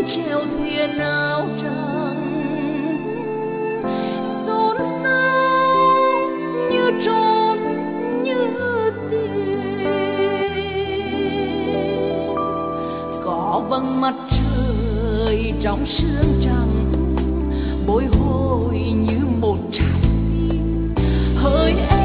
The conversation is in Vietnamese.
chèo thuyền áo trắng, xôn xao như trốn như tiền. Có vầng mặt trời trong sương trắng, bồi hồi như một trái tim hỡi em.